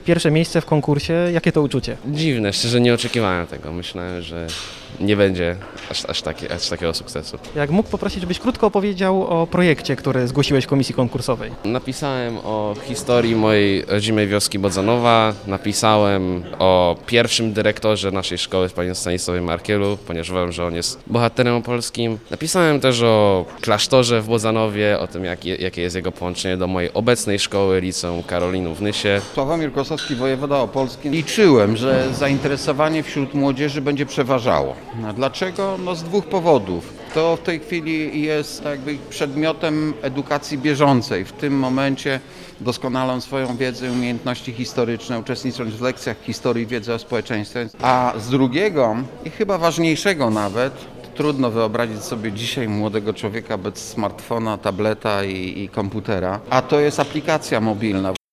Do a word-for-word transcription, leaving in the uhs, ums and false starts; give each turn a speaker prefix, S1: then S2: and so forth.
S1: Pierwsze miejsce w konkursie, jakie to uczucie?
S2: Dziwne, szczerze nie oczekiwałem tego. Myślałem, że nie będzie aż, aż, takie, aż takiego sukcesu.
S1: Jak mógł poprosić, żebyś krótko opowiedział o projekcie, który zgłosiłeś komisji konkursowej.
S2: Napisałem o historii mojej rodzimej wioski Bodzanowa, napisałem o pierwszym dyrektorze naszej szkoły, panie Stanisławie Markielu, ponieważ uważam, że on jest bohaterem polskim. Napisałem też o klasztorze w Bodzanowie, o tym, jak, jakie jest jego połączenie do mojej obecnej szkoły, liceum Karolinum w Nysie.
S3: Sławomir Kosowski, wojewoda opolski. Liczyłem, że zainteresowanie wśród młodzieży będzie przeważało. A dlaczego? No z dwóch powodów. To w tej chwili jest jakby przedmiotem edukacji bieżącej. W tym momencie doskonalą swoją wiedzę i umiejętności historyczne, uczestnicząc w lekcjach historii, wiedzy o społeczeństwie. A z drugiego i chyba ważniejszego nawet, trudno wyobrazić sobie dzisiaj młodego człowieka bez smartfona, tableta i, i komputera, a to jest aplikacja mobilna.